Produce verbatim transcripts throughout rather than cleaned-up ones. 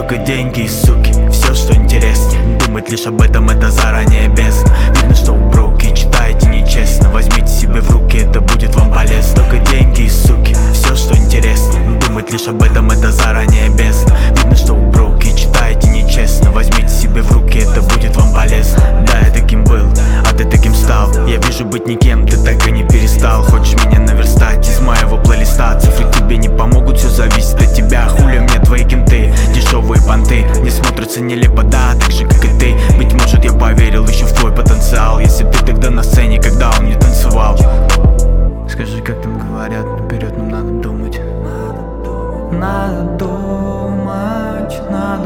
Только деньги и суки, все, что интересно. Думать лишь об этом — это заранее бездна. Видно, что вы броуки, читаете нечестно. Возьмите себе в руки, это будет вам полезно. Только деньги и суки, все, что интересно. Думать лишь об этом — это заранее бездна. Видно, что вы броуки, читаете нечестно. Возьмите себе в руки, это будет вам полезно. Да, я таким был, а ты таким стал. Я вижу, быть никем ты так и не перестал. Хочешь меня наверстать из моего плейлиста? Цифры тебе не помогут, все зависит от тебя. Хули мне твои кенты, дешевые понты. Не смотрятся нелепо, да, так же как и ты. Быть может, я поверил еще в твой потенциал. Если ты тогда на сцене, когда он не танцевал. Скажи, как там говорят, наперед нам надо думать. Надо думать, надо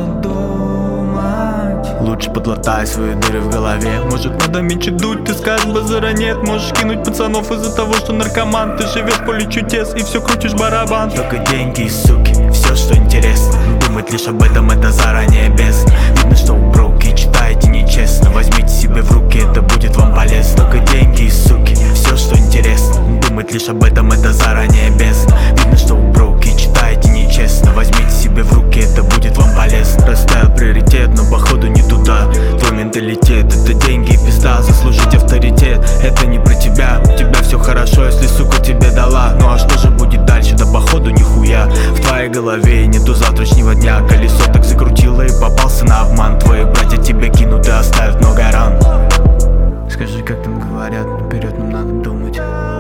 думать. Лучше подлатай свои дыры в голове. Может, надо меньше дуть, ты скажешь, базара нет. Можешь кинуть пацанов из-за того, что наркоман. Ты живешь в поле чудес и все крутишь барабан. Только деньги и суки, все, что интересно. Думать лишь об этом — это заранее бездна. Видно, что вы броуки, читаете нечестно. Возьмите себе в руки, это будет вам полезно. Только деньги и суки, все, что интересно. Думать лишь об этом — это заранее бездна. Видно, что вы броуки, читаете нечестно. Возьмите себе в руки, это будет вам полезно. Расставил приоритет, но походу не туда. Твой менталитет — это деньги и пизда. Заслужить авторитет — это не про тебя. У тебя все хорошо, если сука тебе дала. Ну а что же будет дальше? Да походу нихуя. В твоей голове нету завтрашнего дня. Колесо так закрутило и попался на обман. Твои братья тебя кинут и оставят много ран. Скажи, как там говорят, наперед нам надо думать.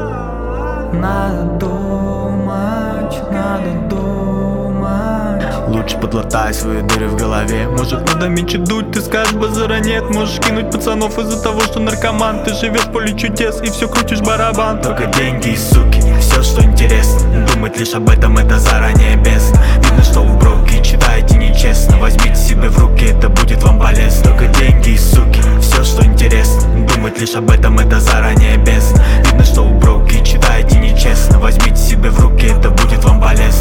Надо думать, надо думать. Лучше подлатай свои дыры в голове. Может, надо меньше дуть, ты скажешь, базара нет. Можешь кинуть пацанов из-за того, что наркоман. Ты живешь в поле чудес и все крутишь барабан. Только деньги и суки, все, что интересно. Думать лишь об этом — это заранее бездна. Видно, что вы броуки, читаете нечестно. Возьмите себе в руки, это будет вам полезно. Только деньги и суки, все, что интересно. Думать лишь об этом — это заранее бездна. Видно, что вы броуки, читаете нечестно. Возьмите себе в руки, это будет вам полезно.